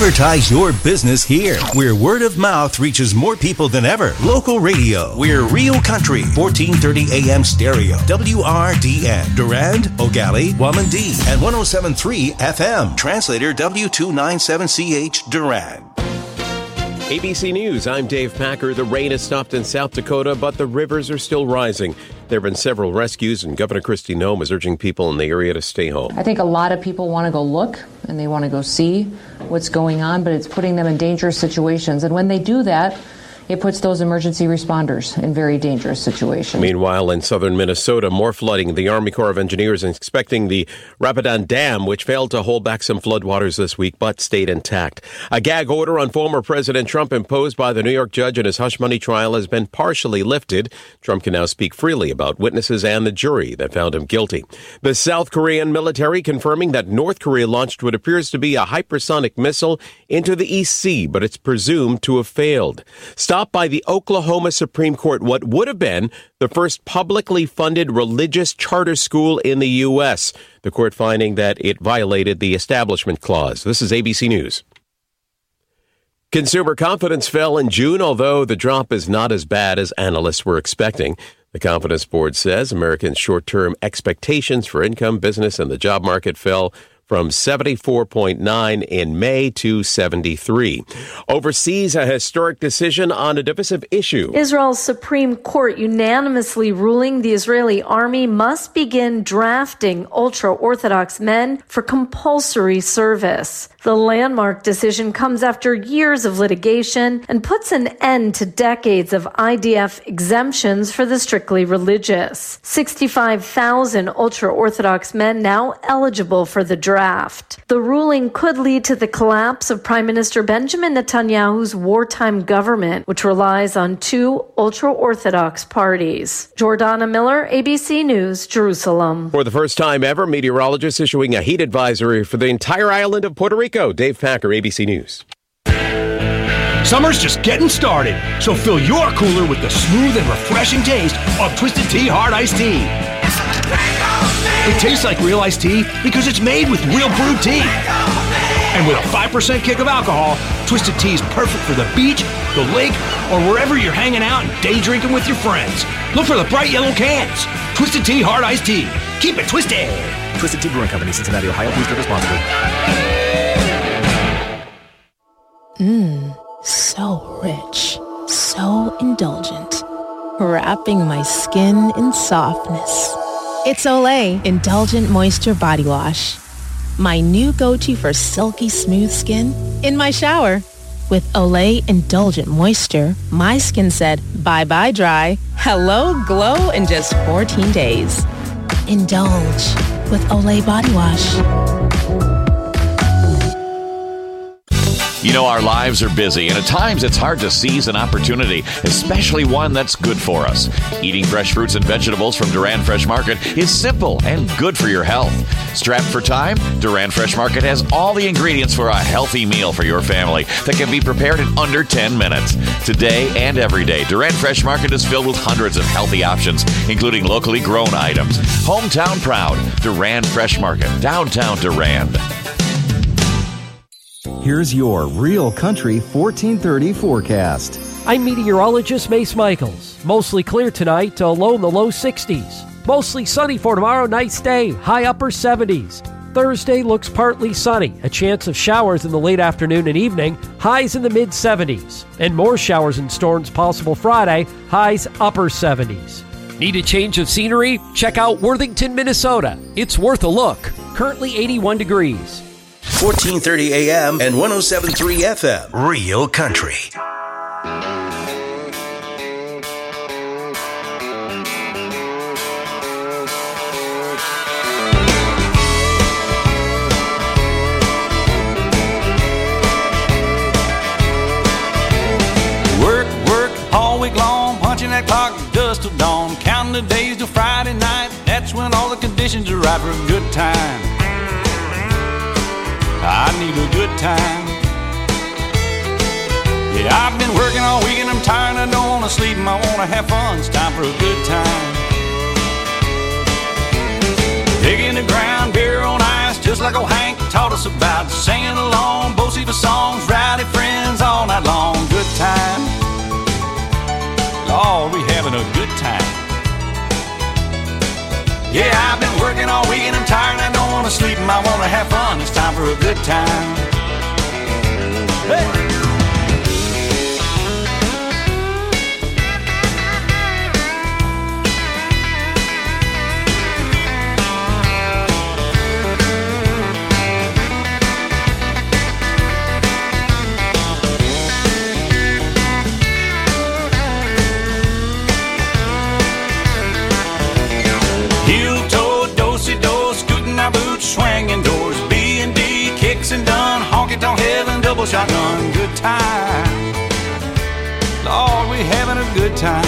Advertise your business here, where word of mouth reaches more people than ever. Local radio. We're Real Country, 1430 AM stereo, WRDN, Durand, Ogali, Wamandee, and 107.3 FM. Translator W297CH, Durand. ABC News, I'm Dave Packer. The rain has stopped in South Dakota, but the rivers are still rising. There have been several rescues, and Governor Kristi Noem is urging people in the area to stay home. I think a lot of people want to go look, and they want to go see what's going on, but it's putting them in dangerous situations. And when they do that, it puts those emergency responders in very dangerous situations. Meanwhile, in southern Minnesota, more flooding. The Army Corps of Engineers is inspecting the Rapidan Dam, which failed to hold back some floodwaters this week, but stayed intact. A gag order on former President Trump imposed by the New York judge in his hush money trial has been partially lifted. Trump can now speak freely about witnesses and the jury that found him guilty. The South Korean military confirming that North Korea launched what appears to be a hypersonic missile into the East Sea, but it's presumed to have failed. Stopped by the Oklahoma Supreme Court what would have been the first publicly funded religious charter school in the U.S., the court finding that it violated the Establishment Clause. This is ABC News. Consumer confidence fell in June, although the drop is not as bad as analysts were expecting. The Confidence Board says Americans' short-term expectations for income, business, and the job market fell from 74.9 in May to 73. Overseas, a historic decision on a divisive issue. Israel's Supreme Court unanimously ruling the Israeli army must begin drafting ultra-Orthodox men for compulsory service. The landmark decision comes after years of litigation and puts an end to decades of IDF exemptions for the strictly religious. 65,000 ultra-Orthodox men now eligible for the draft. The ruling could lead to the collapse of Prime Minister Benjamin Netanyahu's wartime government, which relies on two ultra-Orthodox parties. Jordana Miller, ABC News, Jerusalem. For the first time ever, meteorologists issuing a heat advisory for the entire island of Puerto Rico. Dave Packer, ABC News. Summer's just getting started, so fill your cooler with the smooth and refreshing taste of Twisted Tea Hard Iced Tea. It tastes like real iced tea because it's made with real brewed tea. And with a 5% kick of alcohol, Twisted Tea is perfect for the beach, the lake, or wherever you're hanging out and day drinking with your friends. Look for the bright yellow cans. Twisted Tea Hard Iced Tea. Keep it twisted. Twisted Tea Brewing Company, Cincinnati, Ohio. Please drink responsibly. So rich. So indulgent. Wrapping my skin in softness. It's Olay Indulgent Moisture Body Wash. My new go-to for silky smooth skin in my shower. With Olay Indulgent Moisture, my skin said bye-bye dry, hello glow in just 14 days. Indulge with Olay Body Wash. You know, our lives are busy, and at times it's hard to seize an opportunity, especially one that's good for us. Eating fresh fruits and vegetables from Durand Fresh Market is simple and good for your health. Strapped for time, Durand Fresh Market has all the ingredients for a healthy meal for your family that can be prepared in under 10 minutes. Today and every day, Durand Fresh Market is filled with hundreds of healthy options, including locally grown items. Hometown proud, Durand Fresh Market, downtown Durand. Here's your Real Country 1430 forecast. I'm meteorologist Mace Michaels. Mostly clear tonight to low in the low 60s. Mostly sunny for tomorrow, nice day, high upper 70s. Thursday looks partly sunny, a chance of showers in the late afternoon and evening, highs in the mid 70s. And more showers and storms possible Friday, highs upper 70s. Need a change of scenery? Check out Worthington, Minnesota. It's worth a look. Currently 81 degrees. 1430 AM and 107.3 FM. Real Country. Work all week long, punching that clock dust till dawn, counting the days till Friday night. That's when all the conditions are right for a good time. I need a good time. Yeah, I've been working all week and I'm tired. I don't want to sleep and I want to have fun. It's time for a good time. Digging the ground, beer on ice, just like old Hank taught us about. Singing along, both Josephus songs, rowdy friends all night long. Good time. Lord, we having a good time. Yeah, I've been working all week and I'm tired and I don't want to sleep and I want to have fun. It's time for a good time. Hey! Swinging doors, B&D, kicks and done, honky-tonk heaven, double shotgun, good time. Lord, we having a good time.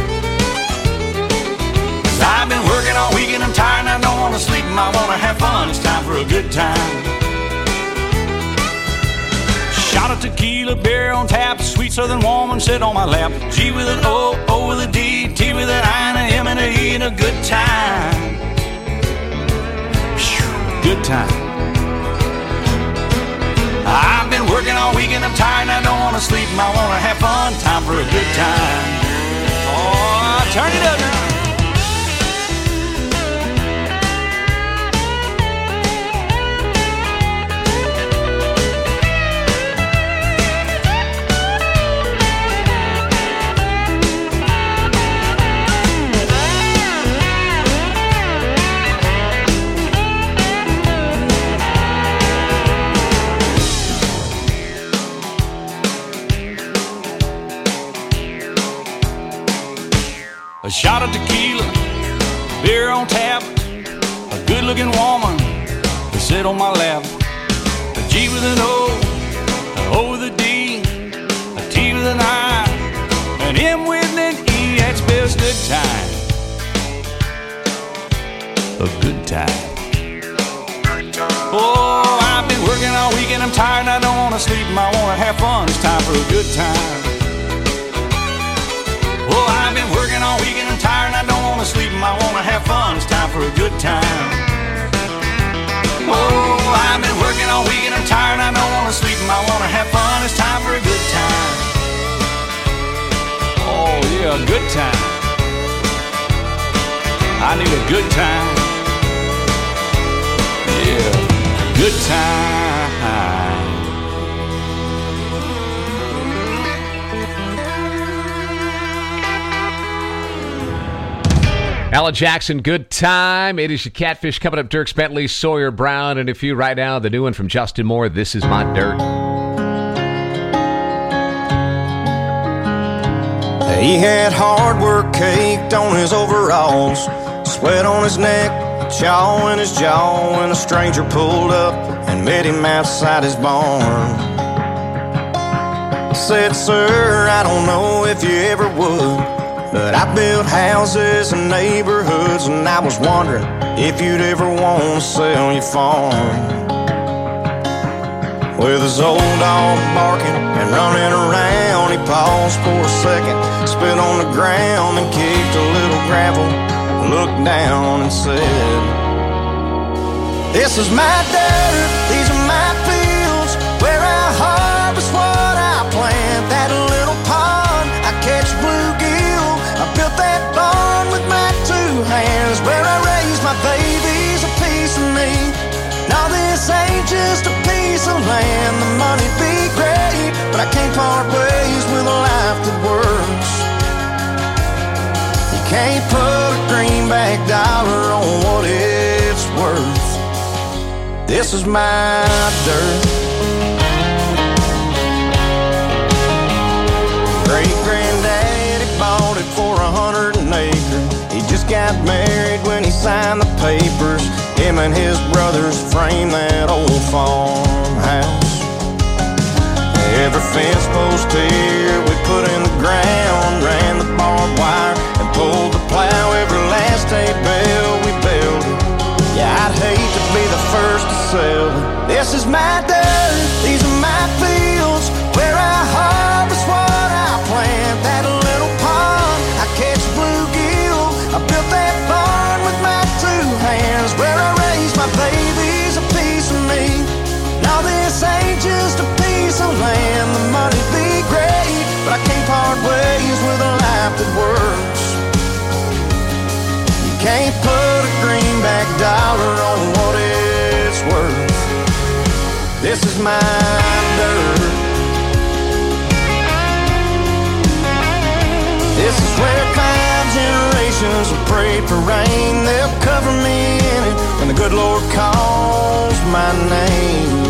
'Cause I've been working all week and I'm tired and I don't want to sleep and I want to have fun. It's time for a good time. Shot of tequila, beer on tap, sweet southern woman sit on my lap. G with an O, O with a D, T with an I and a M and a E, and a good time. Good time. I've been working all week and I'm tired and I don't want to sleep and I want to have fun. Time for a good time. Oh, turn it up now. A shot of tequila, beer on tap, a good-looking woman to sit on my lap. A G with an O, an O with a D, a T with an I, an M with an E, that spells good time. A good time. Oh, I've been working all week and I'm tired and I don't want to sleep and I want to have fun. It's time for a good time. Oh, I've been working all week and I'm tired and I don't want to sleep and I want to have fun. It's time for a good time. Oh, I've been working all week and I'm tired and I don't want to sleep and I want to have fun. It's time for a good time. Oh, yeah, a good time. I need a good time. Yeah, good time. Alan Jackson, good time. It is your Catfish coming up. Dierks Bentley, Sawyer Brown, and a few right now. The new one from Justin Moore, This Is My Dirt. He had hard work caked on his overalls, sweat on his neck, chaw in his jaw, when a stranger pulled up and met him outside his barn. Said, sir, I don't know if you ever would, but I built houses and neighborhoods, and I was wondering if you'd ever want to sell your farm. With his old dog barking and running around, he paused for a second, spit on the ground and kicked a little gravel, looked down and said, this is my dirt, these are my fields, where I harvest what I plant. That little pond, I catch bluegill, I built that barn with my two hands, where I raise my babies, a piece of me. Now this ain't just a piece of land, the money'd be great, but I can't part ways with a life that works. You can't put a greenback dollar on what it's worth. This is my dirt. Great-granddaddy bought it for 100 an acre. He just got married when he signed the papers. Him and his brothers framed that old farmhouse. Every fence post here we put in the ground, ran the barbed wire and pulled the plow. Every last hay bale we built it. Yeah, I'd hate to be the first to sell it. This is my dirt, these are my fields, where I harvest what I plant. That little pond, I catch bluegill, I built that barn with my two hands, where I raise my babies, a piece of me. Now this ain't just a dollar on what it's worth. This is my dirt. This is where 5 generations have prayed for rain. They'll cover me in it when the good Lord calls my name.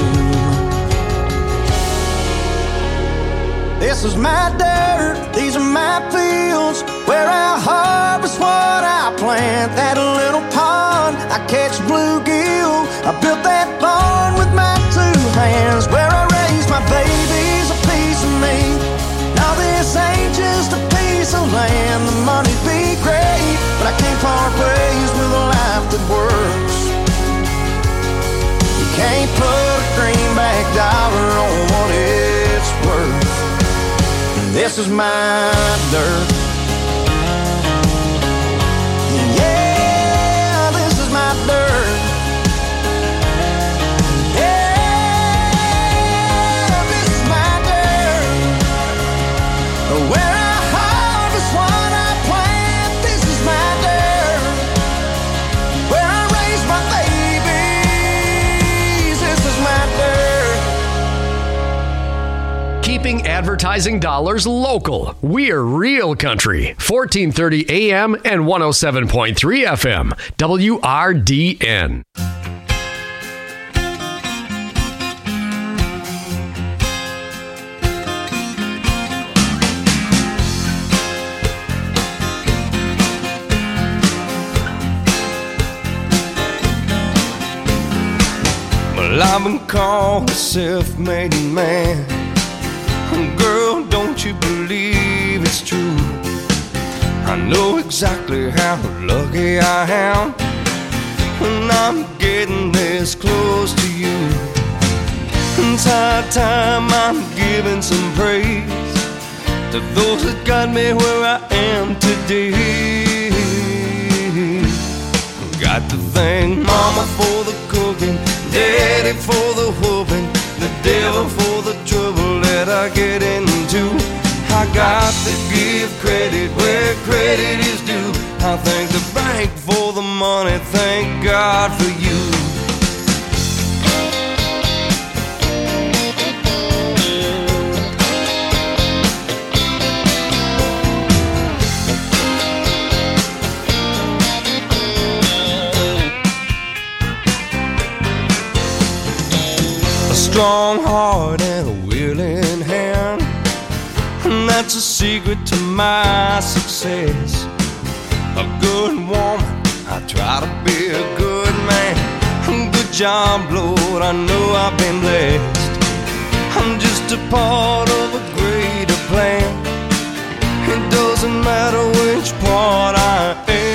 This is my dirt, these are my fields, where I harvest what I plant. That little pond, I catch bluegill. I built that barn with my 2 hands, where I raise my babies, a piece of me. Now this ain't just a piece of land. The money'd be great, but I can't part ways with a life that works. You can't put a greenback dollar on what it's worth. This is my dirt. Yeah, this is my dirt. Yeah, this is my dirt. Where I harvest what I plant. This is my dirt. Where I raise my babies. This is my dirt. Keeping advertising dollars local. We're Real Country. 1430 AM and 107.3 FM. WRDN. Well, I've been called a self-made man. Girl, don't you believe it's true? I know exactly how lucky I am when I'm getting this close to you. It's high time I'm giving some praise to those that got me where I am today. Got to thank Mama for the cooking, Daddy for the whooping, the devil for the trouble that I get into. I got to give credit where credit is due. I thank the bank for the money, thank God for you. A strong heart and a willing hand, and that's a secret to my success. A good woman, I try to be a good man. Good job, Lord, I know I've been blessed. I'm just a part of a greater plan. It doesn't matter which part I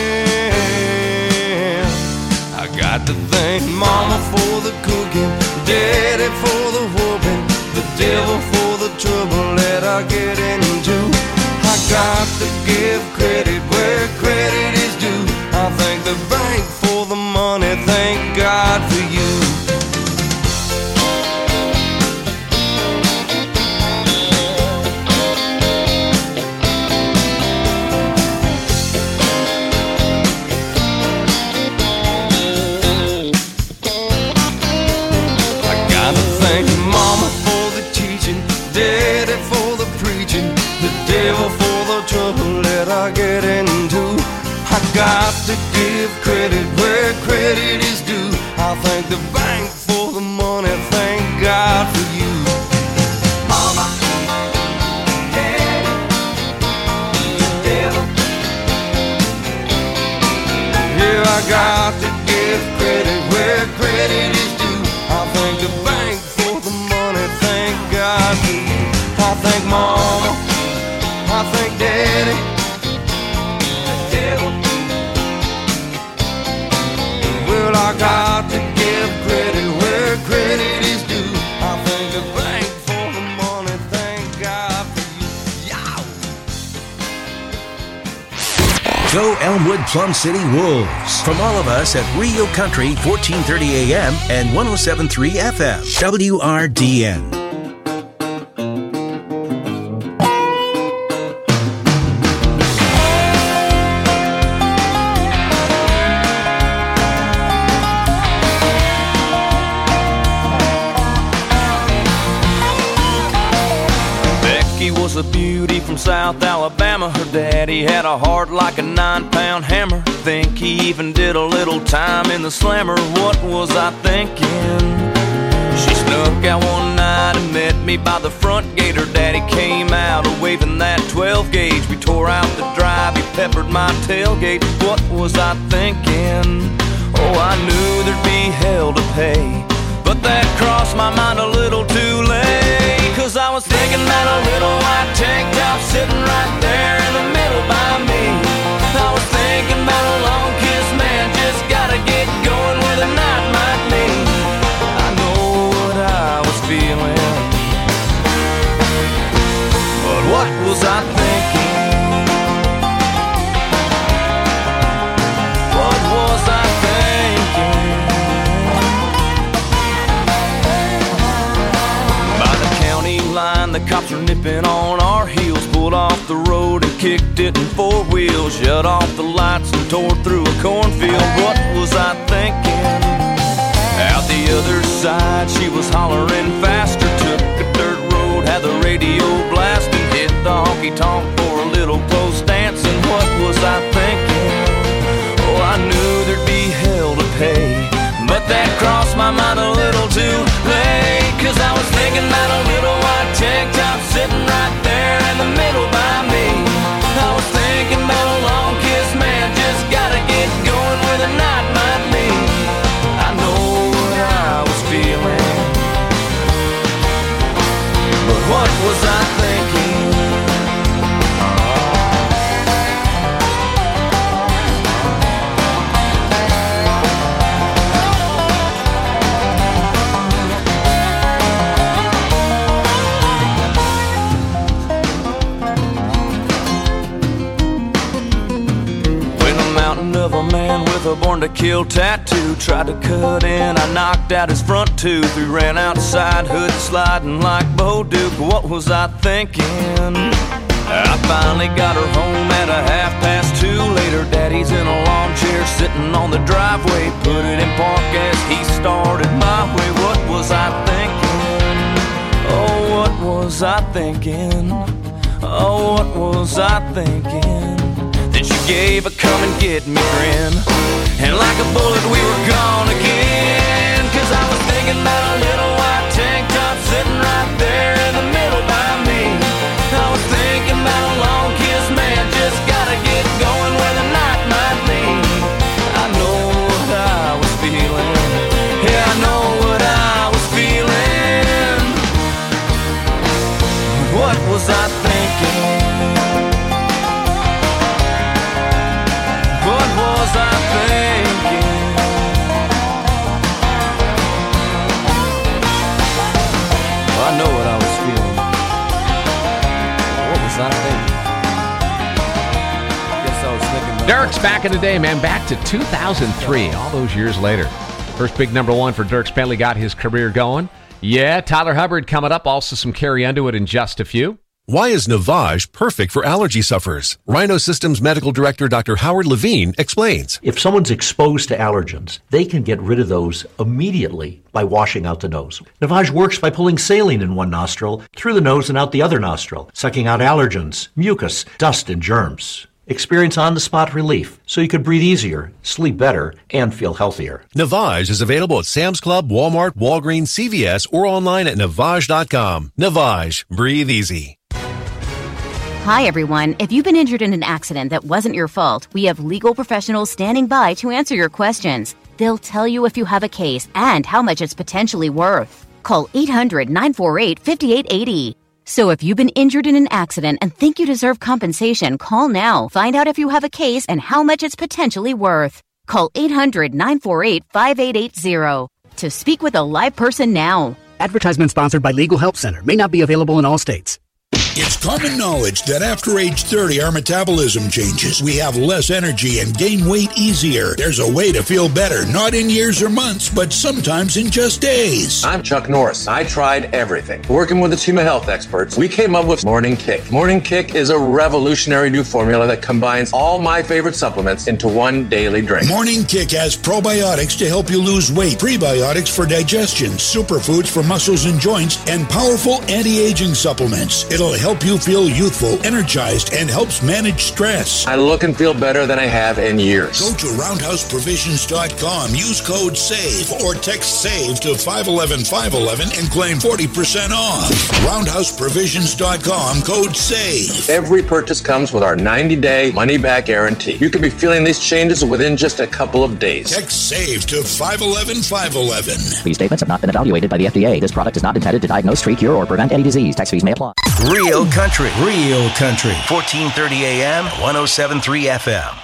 am. I got to thank Mama for the cooking, Daddy for the whooping, the devil for the trouble that I get into. I got to give credit where credit is due. I thank the bank for the money, thank God for you. Thank Mama for the teaching, Daddy for the preaching, the devil for the trouble that I get into. I got to give credit where credit is due. I thank the bank for the money, thank God for you. Mama, Daddy, the devil. Yeah, I got to give credit where credit is due. I thank the bank for the money, thank God for you. I thank Mama, I thank Daddy, the devil. Well, I got to give credit where credit is due. I thank the bank for the money, thank God for you. Go Elmwood Plum City Wolves. From all of us at Rio Country, 1430 AM and 107.3 FM. WRDN. was a beauty from South Alabama. Her daddy had a heart like a 9-pound hammer. Think he even did a little time in the slammer. What was I thinking? She snuck out one night and met me by the front gate. Her daddy came out waving that 12 gauge. We tore out the drive, he peppered my tailgate. What was I thinking? Oh, I knew there'd be hell to pay, but that crossed my mind a little too late. Cause I was thinking that a little white tank top sitting right there in the middle by me. I was thinking about a long kiss, man, just gotta get going where the night might lead. I know what I was feeling, but what was I thinking? What was I thinking? By the county line, the cops were nipping on our heels. Pulled off the road and kicked it in 4 wheels. Shut off the lights and tore through a cornfield. What was I thinking? Out the other side, she was hollering faster. Took a dirt road, had the radio blasting. Hit the honky-tonk for a little close dancing. What was I thinking? Oh, I knew there'd be hell to pay, but that crossed my mind a little too late. Cause I was thinking about a little white tank top sitting right there in the middle by me. I was thinking about a long kiss, man, just gotta get going where the night might lead. I know what I was feeling, but what was I thinking? Of a man with a born to kill tattoo tried to cut in, I knocked out his front tooth. We ran outside, hood sliding like Bo Duke. What was I thinking? I finally got her home at a 2:30. Later, daddy's in a lawn chair sitting on the driveway. Put it in park as he started my way. What was I thinking? Oh, what was I thinking? Oh, what was I thinking? Then she gave a come and get me grin, and like a bullet we were gone again. Cause I was thinking about a little white tank top sitting right there in the middle by me. I was thinking about a long kiss, man, just gotta get going where the night might lead. I know what I was feeling, yeah, I know what I was feeling. What was I thinking? Was I thinking? Well, I know what I was feeling. What was I thinking? Guess I was thinking. Dirk's back in the day, man. Back to 2003, all those years later. First big number one for Dirk Bentley got his career going. Yeah, Tyler Hubbard coming up. Also some Carrie Underwood in just a few. Why is Navage perfect for allergy sufferers? Rhino Systems Medical Director Dr. Howard Levine explains. If someone's exposed to allergens, they can get rid of those immediately by washing out the nose. Navage works by pulling saline in one nostril, through the nose and out the other nostril, sucking out allergens, mucus, dust, and germs. Experience on-the-spot relief so you could breathe easier, sleep better, and feel healthier. Navage is available at Sam's Club, Walmart, Walgreens, CVS, or online at Navage.com. Navage. Breathe easy. Hi, everyone. If you've been injured in an accident that wasn't your fault, we have legal professionals standing by to answer your questions. They'll tell you if you have a case and how much it's potentially worth. Call 800-948-5880. So if you've been injured in an accident and think you deserve compensation, call now. Find out if you have a case and how much it's potentially worth. Call 800-948-5880 to speak with a live person now. Advertisement sponsored by Legal Help Center. May not be available in all states. It's common knowledge that after age 30, our metabolism changes. We have less energy and gain weight easier. There's a way to feel better, not in years or months, but sometimes in just days. I'm Chuck Norris. I tried everything. Working with the team of health experts, we came up with Morning Kick. Morning Kick is a revolutionary new formula that combines all my favorite supplements into one daily drink. Morning Kick has probiotics to help you lose weight, prebiotics for digestion, superfoods for muscles and joints, and powerful anti-aging supplements. It'll help you feel youthful, energized, and helps manage stress. I look and feel better than I have in years. Go to roundhouseprovisions.com, use code SAVE, or text SAVE to 511-511 and claim 40% off. roundhouseprovisions.com, code SAVE. Every purchase comes with our 90-day money-back guarantee. You can be feeling these changes within just a couple of days. Text SAVE to 511-511. These statements have not been evaluated by the FDA. This product is not intended to diagnose, treat, cure, or prevent any disease. Tax fees may apply. Real country. 1430 AM, 107.3 FM.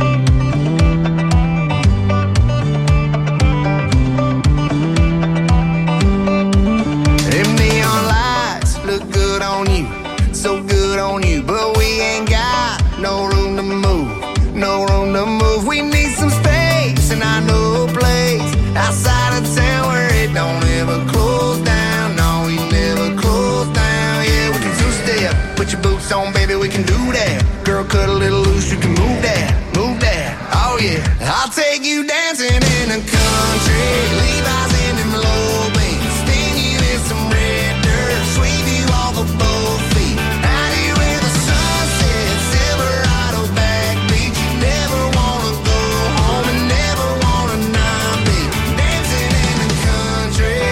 Them neon lights look good on you, so good on you, but we ain't got no room to move, no room to move. We need some space, and I know a place outside of town where it don't ever close down. No, we never close down. Yeah, we can two-step, put your boots on, baby, we can do that. Girl, cut a little loose, you can move that, move that. Oh yeah, I'll take you dancing in the country, Levi's in them low beams, sting you in some red dirt, sweep you off of both feet. Out here where the sun sets, Silverado back beach. You never wanna go home and never wanna not be dancing in the country,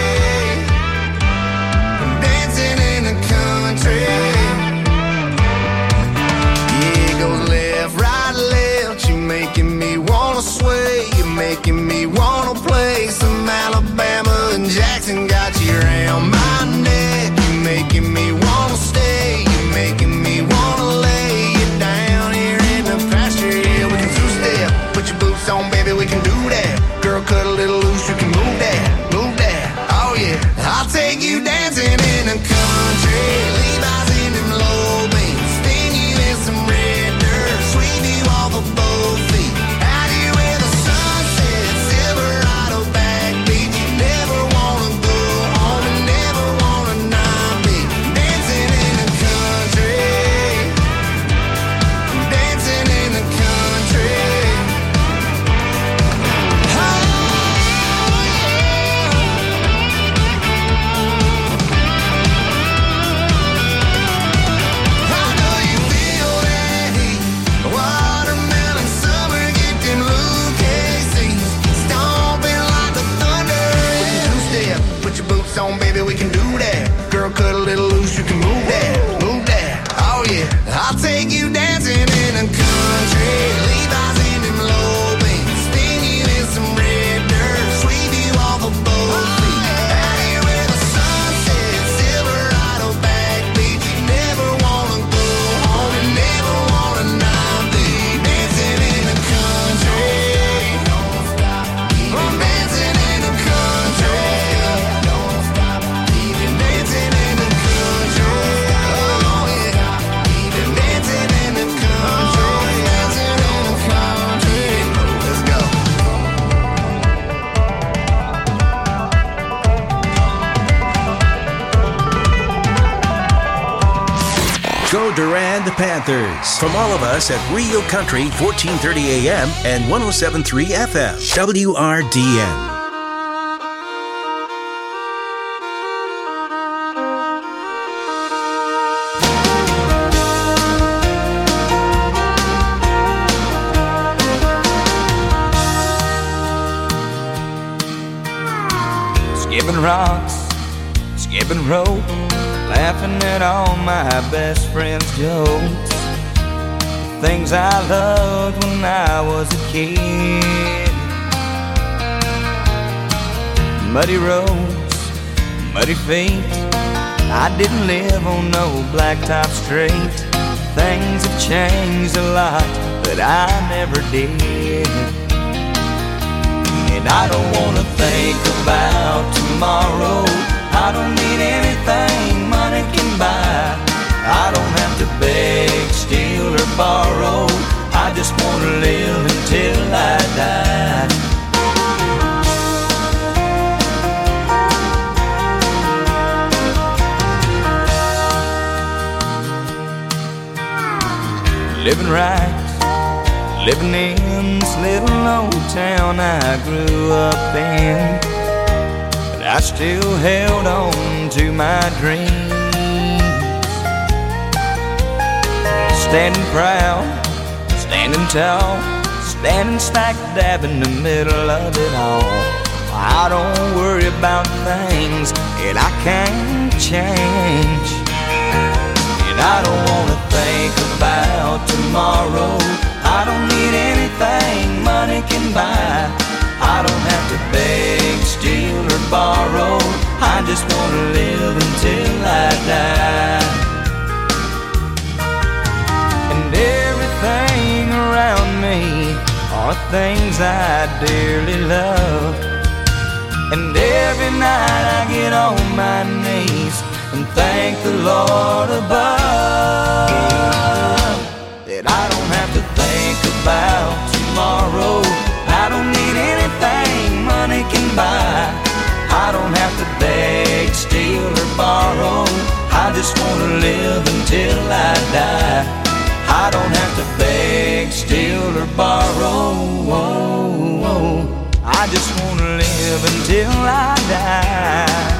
dancing in the country. Yeah, it goes left, right, left. You making me wanna sway, you making me wanna play some Alabama and Jackson. Got you around my neck, you making me wanna stay, you making me wanna lay you down here in the pasture. Yeah, we can two-step, put your boots on, baby, we can do that. Girl, cut a little loose, you can move that, move that. Oh yeah, I'll take you dancing in the country, Levi's in them low beams, sting you in some red dirt, sweep you off of both feet. Out here where the sun sets, Silverado back beach. You never wanna go home and never wanna not be dancing in the country, dancing in the country. I know you feel that heat, watermelon summer, get them Lucasies, stomping like the thunder. We can two-step, put your boots on, baby, we can do that. Girl, cut a little loose, you can move that, move that. Oh yeah, I'll take you dancing in the country, Levi's in them low beams, sting you in some red dirt, sweep you off of both feet. Out here where the sun sets, Silverado back beach. You never wanna go home and never wanna not be dancing in the country. Don't stop, I'm dancing in the country. Don't stop, even dancing in the country. Oh yeah, even dancing in the country, dancing in the country. Let's go. Go Durand Panthers. From all of us at Real Country 1430 AM and 107.3 FM. WRDN. Skipping rocks, skipping rope, laughing at all my best friends' jokes. Things I loved when I was a kid. Muddy roads, muddy feet. I didn't live on no blacktop street. Things have changed a lot, but I never did. And I don't wanna think about tomorrow. I don't need anything money can buy. I don't have to beg, steal, or borrow. I just wanna live until I die. Living right, living in this little old town I grew up in, but I still held on to my dreams. standing proud, standing tall, standing smack dab in the middle of it all. I don't worry about things that I can't change, and I don't wanna think about tomorrow. I don't need anything money can buy. I don't have to beg, steal, or borrow. I just wanna live until I die. And everything around me are things I dearly love. And every night I get on my knees and thank the Lord above that I don't have to think about tomorrow. I don't need anything money can buy. I don't have to beg, steal, or borrow. I just wanna live until I die. I don't have to beg, steal, or borrow. I just wanna live until I die.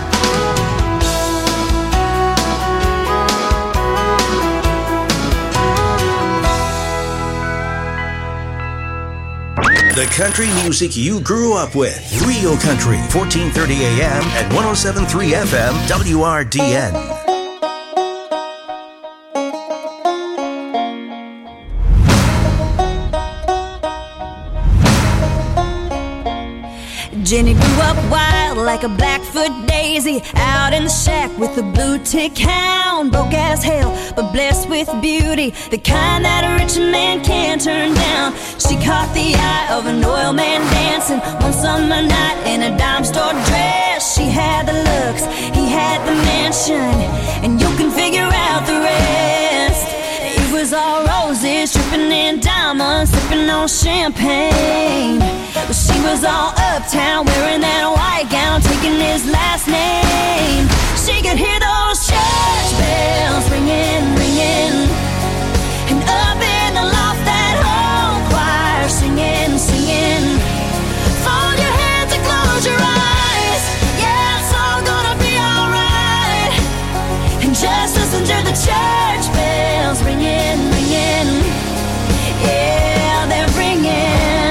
The country music you grew up with. Real Country, 1430 AM and 107.3 FM, WRDN. Jenny grew up wild like a Blackfoot daisy, out in the shack with a blue tick hound. Broke as hell, but blessed with beauty, the kind that a rich man can't turn down. She caught the eye of an oil man dancing one summer night in a dime store dress. She had the looks, he had the mansion, and you can figure out the rest. It was all roses, dripping in diamonds, sipping on champagne. Well, she was all uptown, wearing that white gown, taking his last name. She could hear those church bells ringing, ringing, and up in the loft that whole choir singing, singing. Fold your hands and close your eyes, yeah, it's all gonna be alright. And just listen to the church bells ringing, ringing, yeah, they're ringing.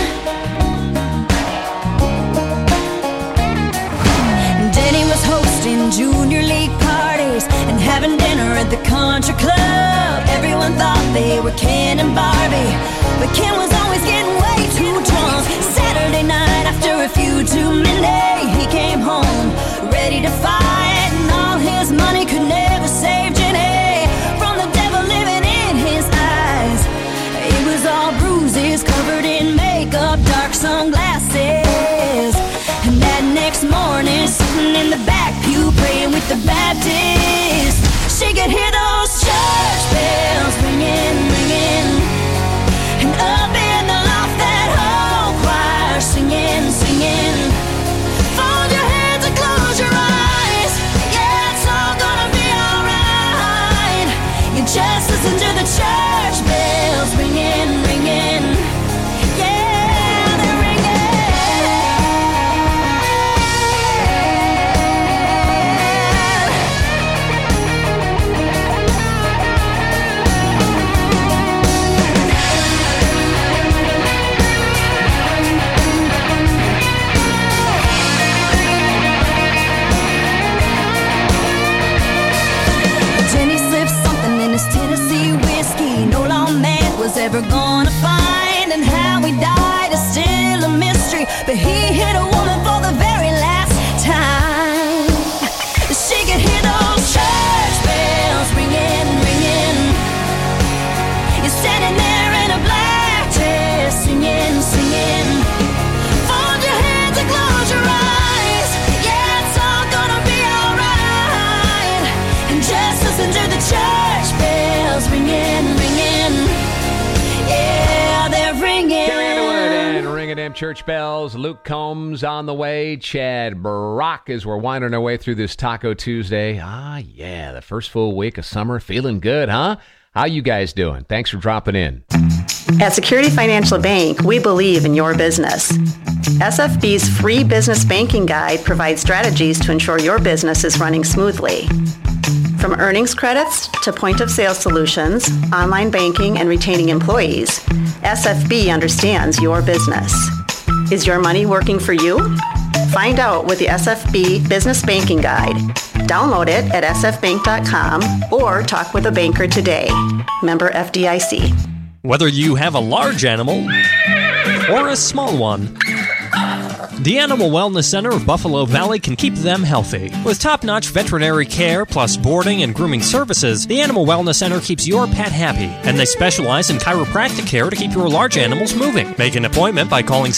Hosting junior league parties and having dinner at the country club. Everyone thought they were Ken and Barbie, but Ken was always getting way too drunk. Saturday night after a few too many, he came home ready to fight, and all his money could never save Jenny from the devil living in his eyes. It was all bruises, covered in makeup, dark sunglasses. And that next morning, sitting in the back pew, praying with the Baptist, she could hear those church bells ringing, ringing, and up in the loft that whole choir singing, singing. Fold your hands and close your eyes, yeah, it's all gonna be alright. You just listen to the church bells ringing, ringing, yeah, they're ringing. Tennessee whiskey no lawman was ever gonna find, and how he died is still a mystery, but he hit a woman for the very last time. She could hear those church bells ringing, ringing. You're standing there in a black dress, singing, singing. Fold your hands and close your eyes, yeah, it's all gonna be alright. And just listen to the church bells ringing, ringing, yeah, they're ringing. Carrie Underwood and Ring of Them Church Bells. Luke Combs on the way. Chad Brock as we're winding our way through this Taco Tuesday. Ah, yeah, the first full week of summer. Feeling good, huh? How you guys doing? Thanks for dropping in. At Security Financial Bank, we believe in your business. SFB's free business banking guide provides strategies to ensure your business is running smoothly. From earnings credits to point-of-sale solutions, online banking, and retaining employees, SFB understands your business. Is your money working for you? Find out with the SFB Business Banking Guide. Download it at sfbank.com or talk with a banker today. Member FDIC. Whether you have a large animal or a small one, the Animal Wellness Center of Buffalo Valley can keep them healthy. With top-notch veterinary care plus boarding and grooming services, the Animal Wellness Center keeps your pet happy, and they specialize in chiropractic care to keep your large animals moving. Make an appointment by calling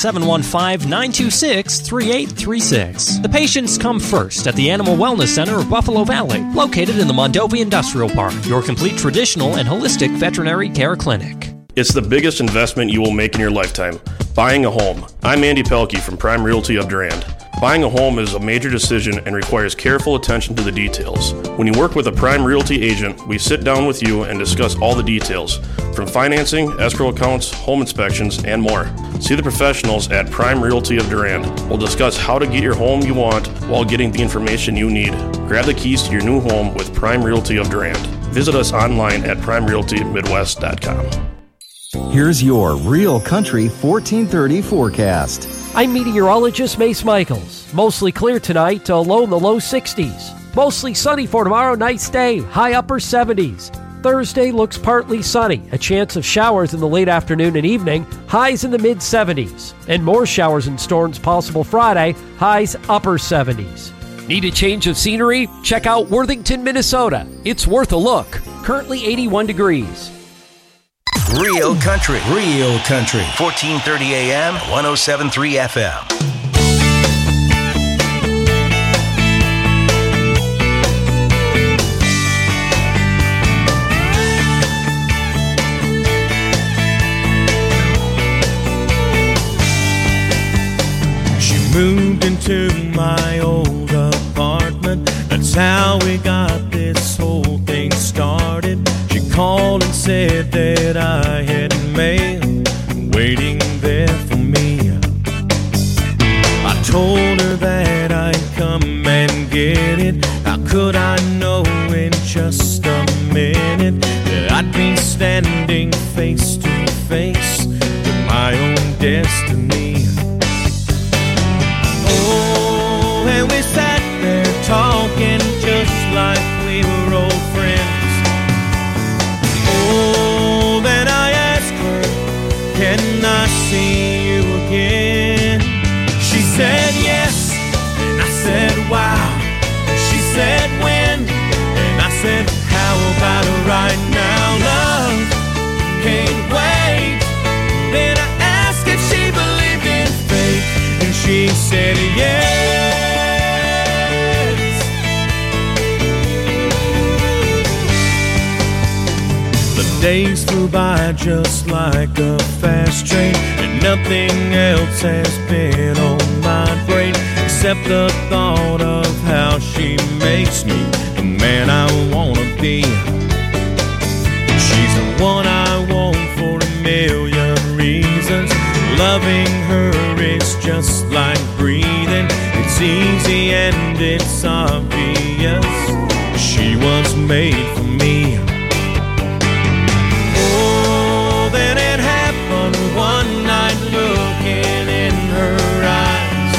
715-926-3836. The patients come first at the Animal Wellness Center of Buffalo Valley, located in the Mondovi Industrial Park, your complete traditional and holistic veterinary care clinic. It's the biggest investment you will make in your lifetime, buying a home. I'm Andy Pelkey from Prime Realty of Durand. Buying a home is a major decision and requires careful attention to the details. When you work with a Prime Realty agent, we sit down with you and discuss all the details, from financing, escrow accounts, home inspections, and more. See the professionals at Prime Realty of Durand. We'll discuss how to get your home you want while getting the information you need. Grab the keys to your new home with Prime Realty of Durand. Visit us online at primerealtymidwest.com. Here's your Real Country 1430 forecast. I'm meteorologist Mace Michaels. Mostly clear tonight to low in the low 60s. Mostly sunny for tomorrow, nice day, high upper 70s. Thursday looks partly sunny, a chance of showers in the late afternoon and evening, highs in the mid 70s. And more showers and storms possible Friday, highs upper 70s. Need a change of scenery? Check out Worthington, Minnesota. It's worth a look. Currently 81 degrees. Real Country. 1430 AM, 107.3 FM. She moved into my old apartment. That's how we got this whole thing started. She called and said that I had mail waiting there for me. I told her that I'd come and get it. How could I know in just a minute that I'd be standing face to face with my own destiny? Oh, and we sat there talking just like we were old friends. Oh, then I asked her, can I see you again? She said yes, and I said wow. She said when, and I said how about right now? Love can't wait. Then I asked if she believed in fate, and she said yes. Days flew by just like a fast train, and nothing else has been on my brain except the thought of how she makes me the man I wanna be. She's the one I want for a million reasons. Loving her is just like breathing. It's easy and it's obvious. She was made for me. Then it happened one night looking in her eyes.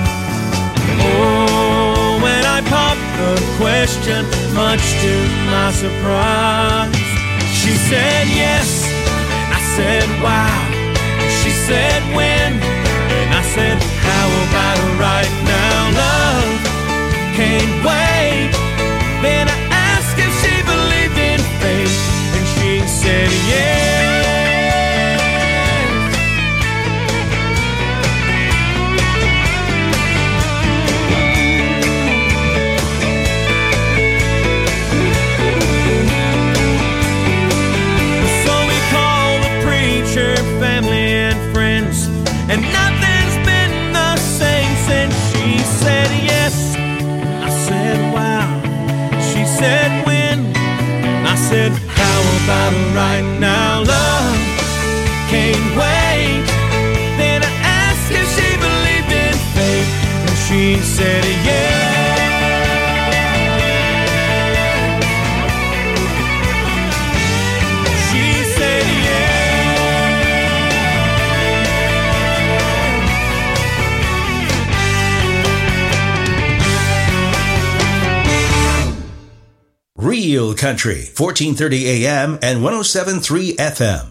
Oh, when I popped the question, much to my surprise, she said yes, and I said wow. She said when, and I said how about right now? Love can't wait. Then I asked if she believed in fate, and she said yes. And nothing's been the same since she said yes. I said wow. She said when. I said how about right now? Love can't wait. Then I asked if she believed in fate, and she said yes. Country, 1430 AM and 107.3 FM.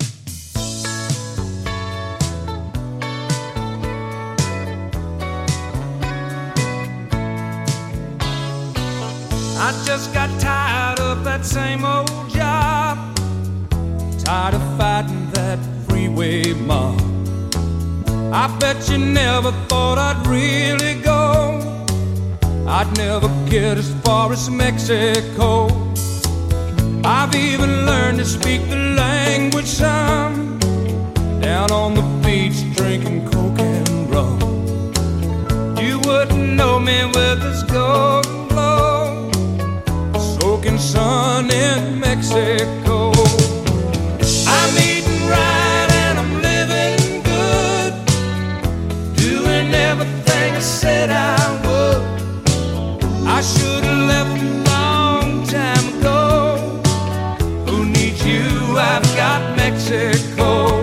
I just got tired of that same old job, tired of fighting that freeway mob. I bet you never thought I'd really go, I'd never get as far as Mexico. I've even learned to speak the language some, down on the beach drinking coke and rum. You wouldn't know me with this golden glow, soaking sun in Mexico. I'm eating right and I'm living good, doing everything I said I would. I should have left a long time ago. Who needs you? I've got Mexico.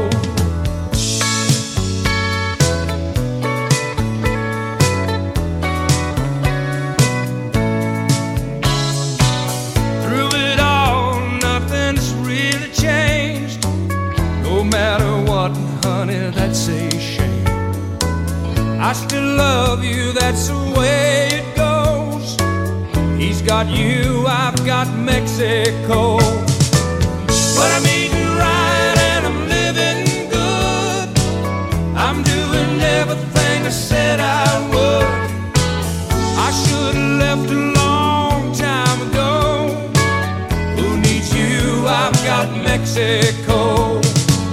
Through it all, nothing's really changed. No matter what, honey, that's a shame. I still love you, that's the way it goes. He's got you, I've got Mexico. But I'm eating right and I'm living good, I'm doing everything I said I would. I should have left a long time ago. Who needs you? I've got Mexico.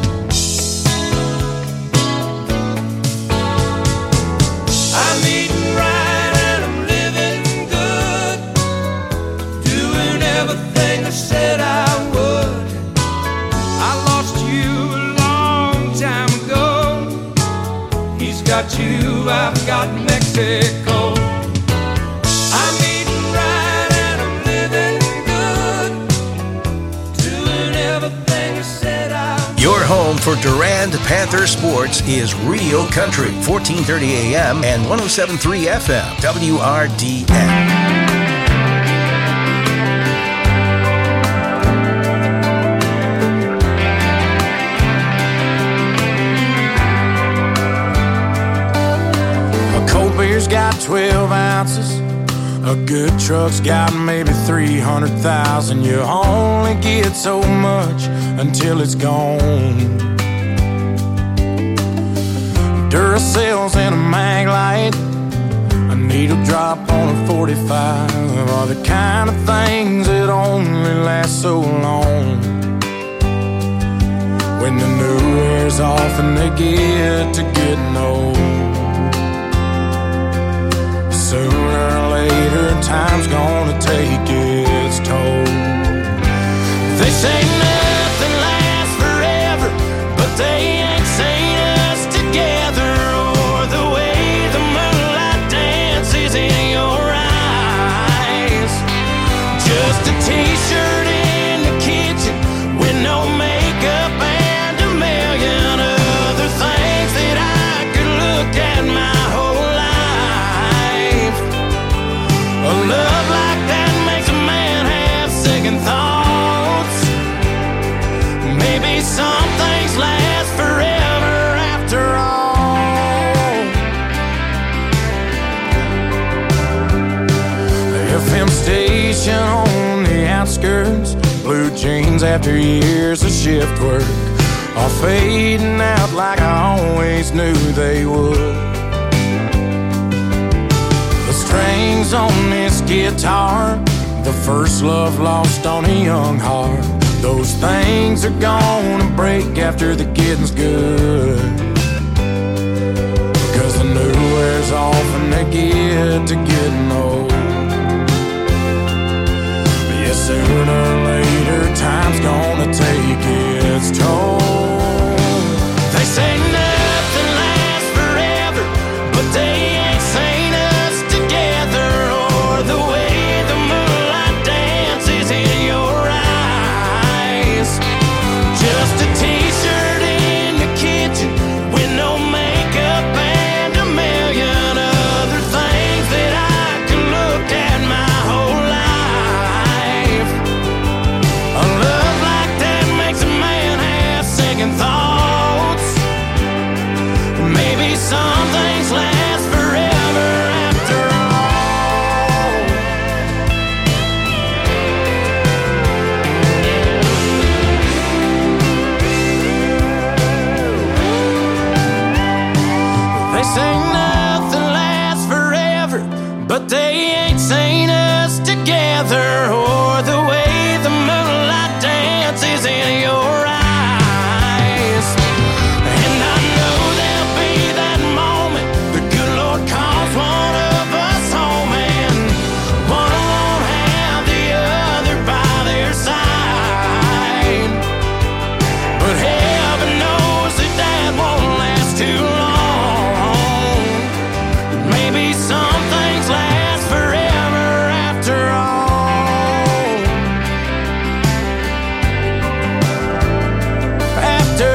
I'm eating right and I'm living good, doing everything I said I would. I lost you a long time ago. He's got you, I've got Mexico. I'm eating right and I'm living good, doing everything I said I would. Your home for Durand Panther sports is Real Country, 1430 AM and 107.3 FM, WRDN. A cold beer's got 12 ounces. A good truck's got maybe 300,000. You only get so much until it's gone. Duracell's in a mag light, a needle drop on a 45 are the kind of things that only last so long. When the new wears off and they get to getting old, sooner or later time's gonna take its toll. They say nothing lasts forever, but they ain't seen us together, or the way the moonlight dances in your eyes. Just a t-shirt in the kitchen with no makeup and a million other things that I could look at my whole life. A love like that makes a man have second thoughts. Maybe some things last forever after all. The FM station on the outskirts, blue jeans after years of shift work, are fading out like I always knew they would. The strings on this guitar, the first love lost on a young heart, those things are gonna break after the getting's good. Cause the new wears off and they get to getting old. But yeah, sooner or later time's gonna take its toll. They say nothing lasts forever, but they ain't seen us together, or the way the moonlight dances in your eyes. Just a t-shirt in the kitchen with no makeup and a million other things that I can look at my whole life. say nothing lasts forever, but they ain't seen us together, or the way the moonlight dances in your eyes. And I know there'll be that moment the good Lord calls one of us home, and one won't have the other by their side. But heaven knows that won't last too long. Maybe some things last forever after all. After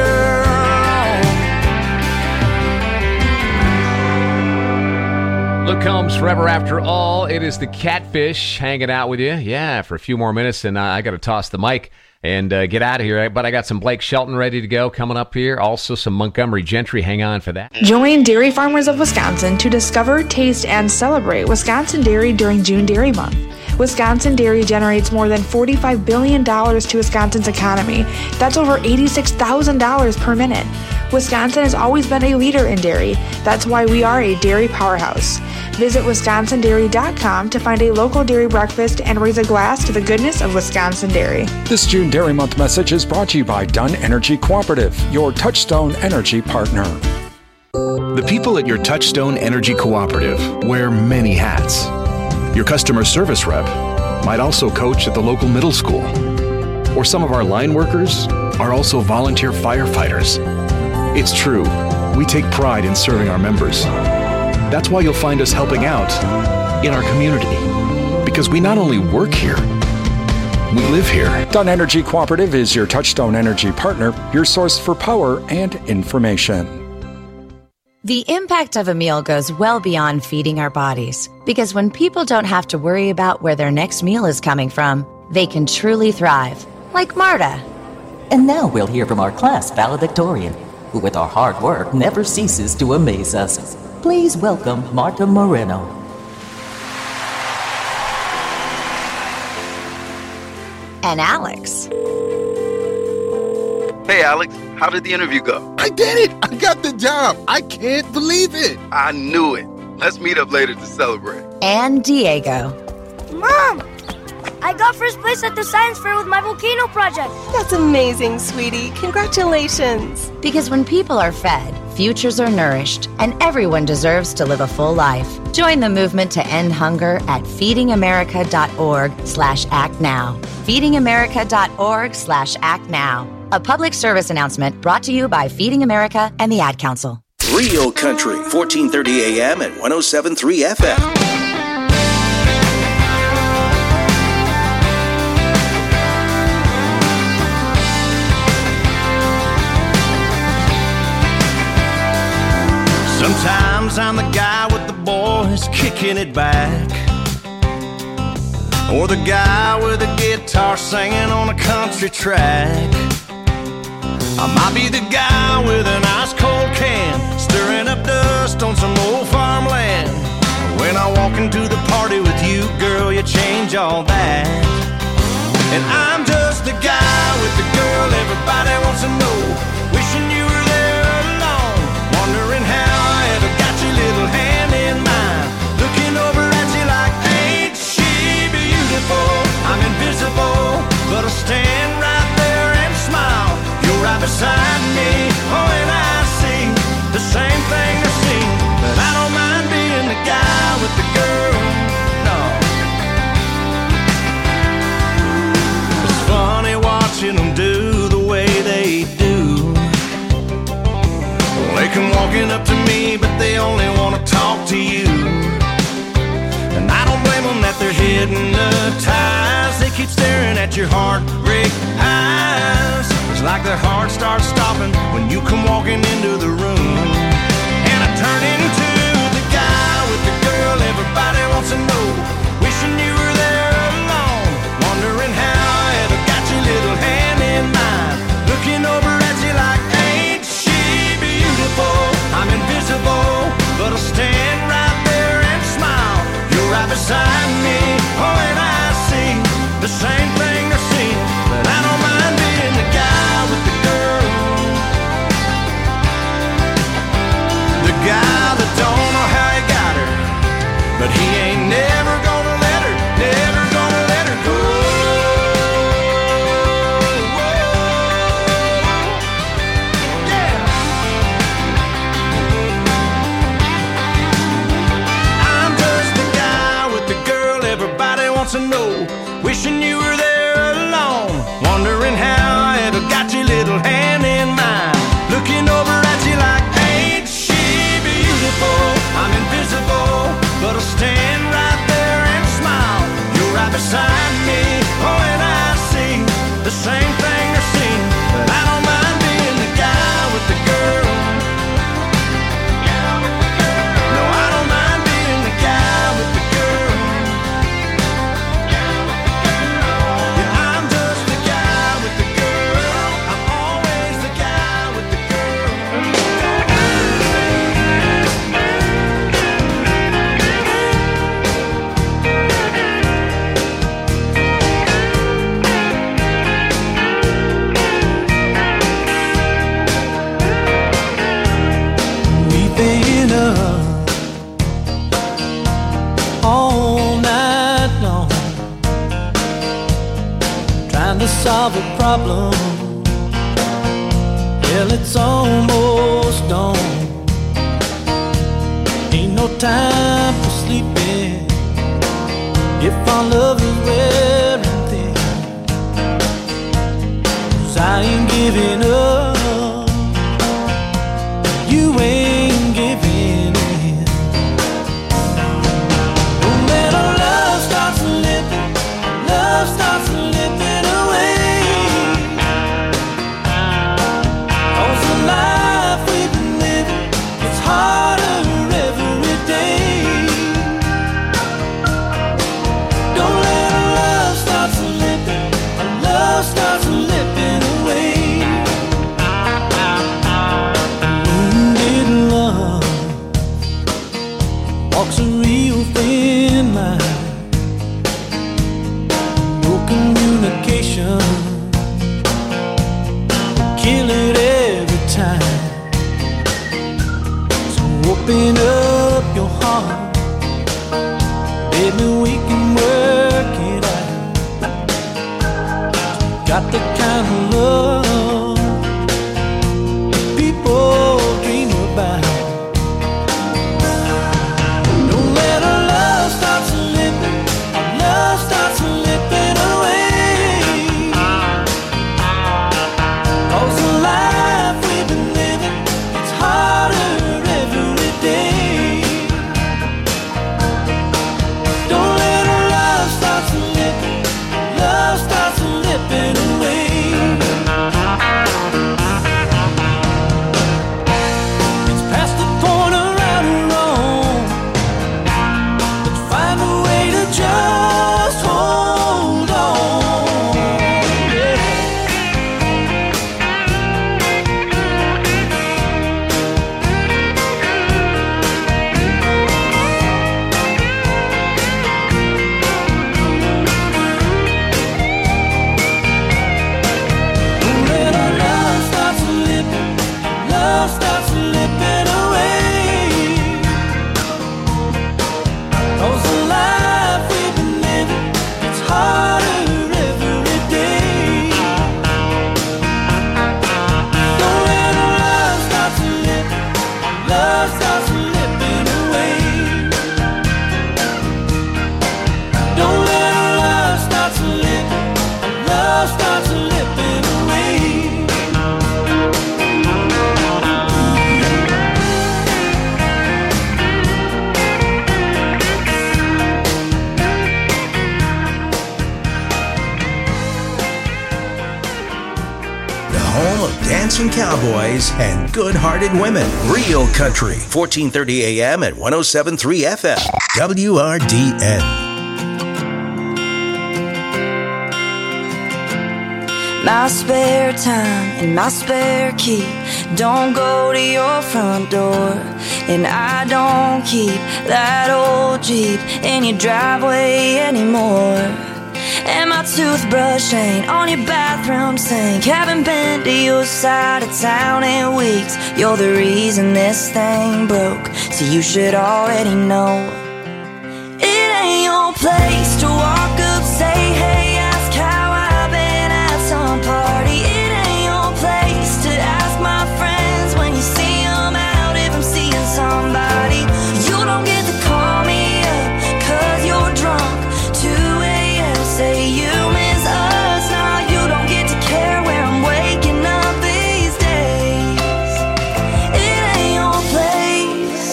all. Luke Combs, Forever After All. It is the Catfish hanging out with you. Yeah, for a few more minutes, and I got to toss the mic and get out of here. But I got some Blake Shelton ready to go coming up here. Also some Montgomery Gentry. Hang on for that. Join Dairy Farmers of Wisconsin to discover, taste, and celebrate Wisconsin dairy during June Dairy Month. Wisconsin dairy generates more than $45 billion to Wisconsin's economy. That's over $86,000 per minute. Wisconsin has always been a leader in dairy. That's why we are a dairy powerhouse. Visit WisconsinDairy.com to find a local dairy breakfast and raise a glass to the goodness of Wisconsin dairy. This June Dairy Month message is brought to you by Dunn Energy Cooperative, your Touchstone Energy partner. The people at your Touchstone Energy Cooperative wear many hats. Your customer service rep might also coach at the local middle school. Or some of our line workers are also volunteer firefighters. It's true, we take pride in serving our members. That's why you'll find us helping out in our community. Because we not only work here, we live here. Dunn Energy Cooperative is your Touchstone Energy partner, your source for power and information. The impact of a meal goes well beyond feeding our bodies, because when people don't have to worry about where their next meal is coming from, they can truly thrive, like Marta. And now we'll hear from our class valedictorian, who with our hard work never ceases to amaze us. Please welcome Marta Moreno. And Alex. Hey, Alex, how did the interview go? I did it! I got the job! I can't believe it! I knew it. Let's meet up later to celebrate. And Diego. Mom! I got first place at the science fair with my volcano project. That's amazing, sweetie. Congratulations. Because when people are fed, futures are nourished, and everyone deserves to live a full life. Join the movement to end hunger at feedingamerica.org/actnow. feedingamerica.org/actnow. A public service announcement brought to you by Feeding America and the Ad Council. Real Country, 1430 AM and 107.3 FM. Sometimes I'm the guy with the boys kicking it back, or the guy with a guitar singing on a country track. I might be the guy with an ice cold can, stirring up dust on some old farmland. When I walk into the party with you, girl, you change all that. And I'm just the guy with the girl everybody wants to know, wishing you were there alone, wondering how I ever got your little hand in mine, looking over at you like, ain't she beautiful? I'm invisible, but I stand right there and smile. You're right beside me, oh, and I see the same thing they see. But I don't mind being the guy with the girl, no. It's funny watching them do the way they do. They come walking up to me, but they only want to talk to you. And I don't blame them that they're hypnotized. They keep staring at your heartbreak eyes. It's like their heart starts stopping when you come walking into the room. And I turn into the guy with the girl everybody wants to know, wishing you were there alone, wondering how I ever got your little hand in mine, looking over at you like, ain't she beautiful? I'm invisible, but I'll stand right there and smile. You're right beside me, oh, and I see the same thing they see. But I don't mind being the guy with the girl, the guy that problem. Well, it's almost dawn. Ain't no time for sleeping if our love is wearing thin. 'Cause I ain't giving up, you ain't giving in. When our love starts slipping, love starts slipping away. 'Cause the life we've been living, it's harder every day. Don't let our love start slipping, our love starts slipping away. Wounded love walks a real thin line. No communication, kill it every time. So open up your heart, baby, we can work it out. Got the kind of love people dream about. Don't let our love start slipping, our love starts slipping away. 'Cause the life we've been living, it's harder every day. Don't let our love start slipping, love starts slipping away. It's past the point of right or wrong. Let's find a way to just hold on. Yeah. When our love starts slipping, love starts slipping away. 'Cause the life we've been living, it's harder every day. Don't let our love start slipping, love starts slipping away. Don't let our love start slipping, love starts slipping away. The home of dancing cowboys and good-hearted women. Real Country, 1430 AM at 107.3 FM. WRDN. My spare time and my spare key don't go to your front door, and I don't keep that old Jeep in your driveway anymore. And my toothbrush ain't on your bathroom sink. Haven't been to your side of town in weeks. You're the reason this thing broke, so you should already know. It ain't your place to walk up, say hey, ask how I've been at some party. It ain't your place to ask my friends when you see them out if I'm seeing somebody. You don't get to call me up 'cause you're drunk. 2 a.m. say you miss us. Now you don't get to care where I'm waking up these days. It ain't your place.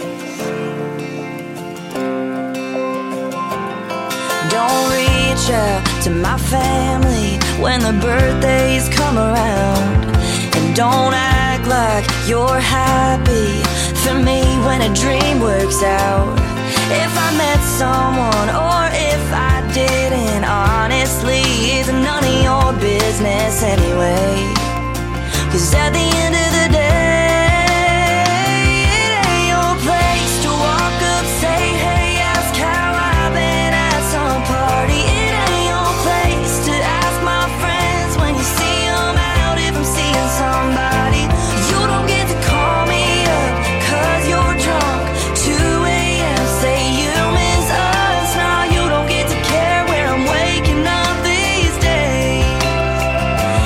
Don't reach out to my family when the birthdays come around, and don't act like you're happy for me when a dream works out. If I met someone or if I didn't, honestly, it's none of your business anyway. 'Cause at the end of the day, it ain't your place to walk up, say hey, ask how I've been at some party. It ain't your place to ask my friends when you see them out if I'm seeing somebody. You don't get to call me up 'cause you're drunk. 2 a.m. say you miss us. Now you don't get to care where I'm waking up these days.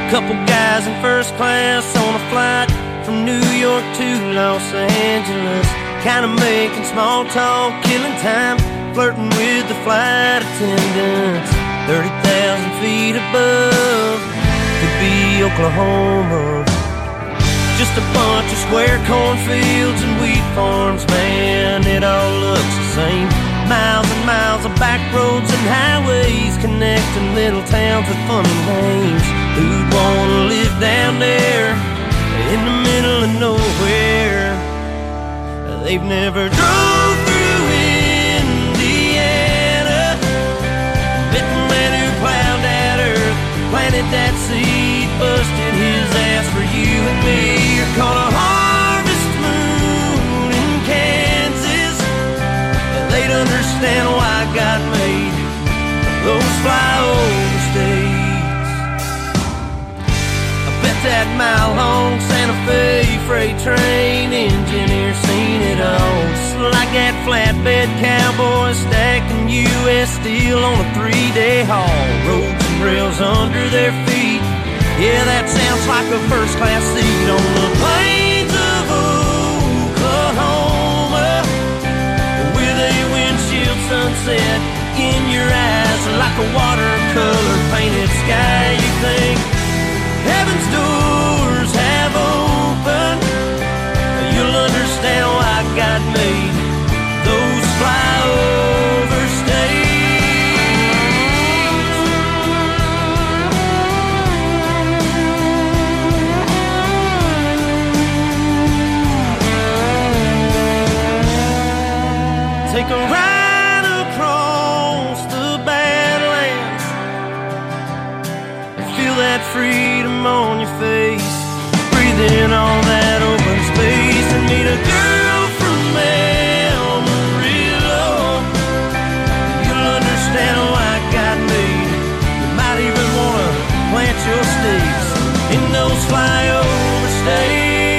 Couple guys in first class on a flight from New York to Los Angeles, kinda making small talk, killing time, flirting with the flight attendants. 30,000 feet above, could be Oklahoma. Just a bunch of square cornfields and wheat farms, man, it all looks the same. Miles and miles of back roads and highways connecting little towns with funny names. Who'd wanna live down there in the middle of nowhere? They've never drove through Indiana, met the man who plowed that earth, planted that seed, busted his ass for you and me. You're called a harvest moon in Kansas. They'd understand why God made those flyover states. I bet that mile-long Santa Fe freight train engineer seen it all. Just like that flatbed cowboy stacking U.S. steel on a 3-day haul. Roads and rails under their feet. Yeah, that sounds like a first-class seat on the plains of Oklahoma, with a windshield sunset in your eyes, like a watercolor painted sky. You think heaven's doors have opened, you'll understand why God made those flyover states. Take a ride across the Badlands, feel that freedom on your face, breathe in all that open space, and meet a girl from Amarillo. You'll understand why God made. You might even want to plant your stakes in those flyover states.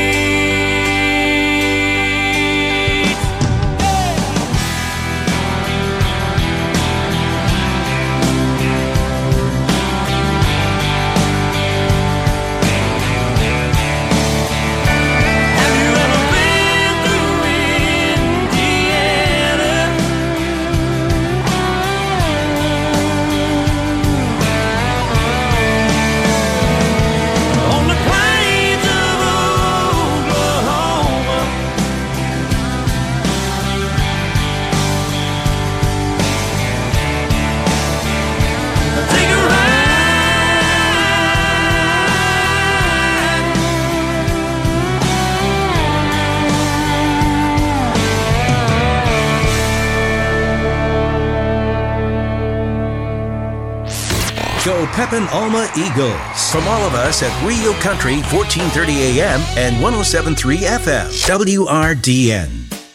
Go Pepin Alma Eagles. From all of us at Rio Country, 1430 AM and 107.3 FM. WRDN.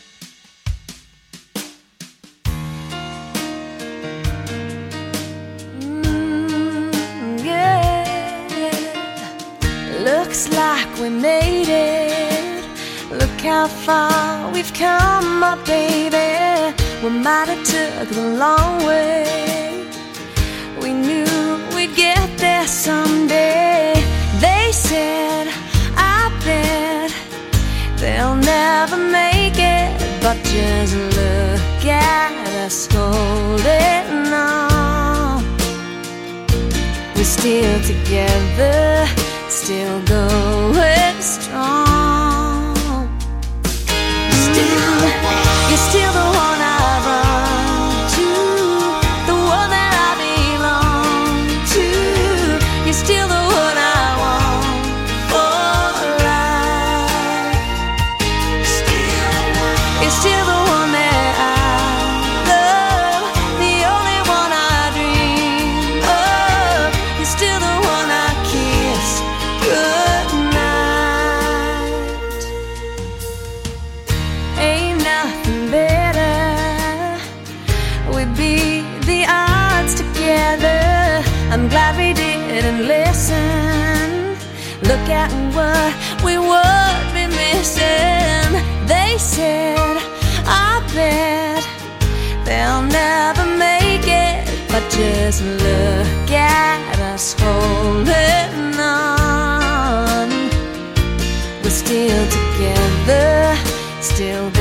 Looks like we made it. Look how far we've come, my baby. We might have took the long way. We knew we'd get there someday. They said, I bet they'll never make it, but just look at us holding on. We're still together, still going strong. Still, you're still the one I run to, the one that I belong to. You're still the one I want for life. You're still the one that I love, the only one I dream of. You're still the one I kiss goodnight. Ain't nothing better. We beat the odds together. I'm glad we didn't listen. Look at what we would be missing. They said, I bet they'll never make it, but just look at us holding on. we're still together, still